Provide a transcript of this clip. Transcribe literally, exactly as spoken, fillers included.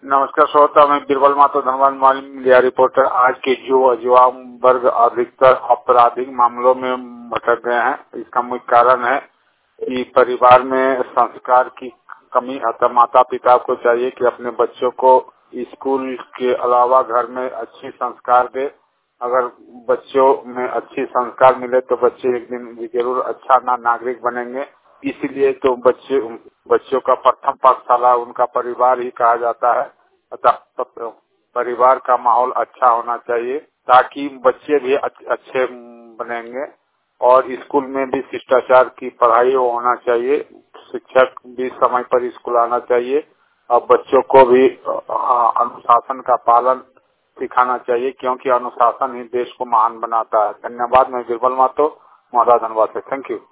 नमस्कार श्रोता, मैं बीरबल मातो धनवान माली मीडिया रिपोर्टर। आज के युवा युवा वर्ग अधिकतर आपराधिक मामलों में भटक गए हैं। इसका मुख्य कारण है कि परिवार में संस्कार की कमी। अतः माता पिता को चाहिए कि अपने बच्चों को स्कूल के अलावा घर में अच्छी संस्कार दे। अगर बच्चों में अच्छी संस्कार मिले तो बच्चे एक दिन जरूर अच्छा ना नागरिक बनेंगे। इसीलिए तो बच्चे बच्चों का प्रथम पाठशाला उनका परिवार ही कहा जाता है। अतः परिवार का माहौल अच्छा होना चाहिए ताकि बच्चे भी अच्छे बनेंगे। और स्कूल में भी शिष्टाचार की पढ़ाई होना चाहिए। शिक्षक भी समय पर स्कूल आना चाहिए और बच्चों को भी अनुशासन का पालन सिखाना चाहिए, क्योंकि अनुशासन ही देश को महान बनाता है। धन्यवाद। मैं बीरबल मातो, मौदा धनबाद से। Thank you.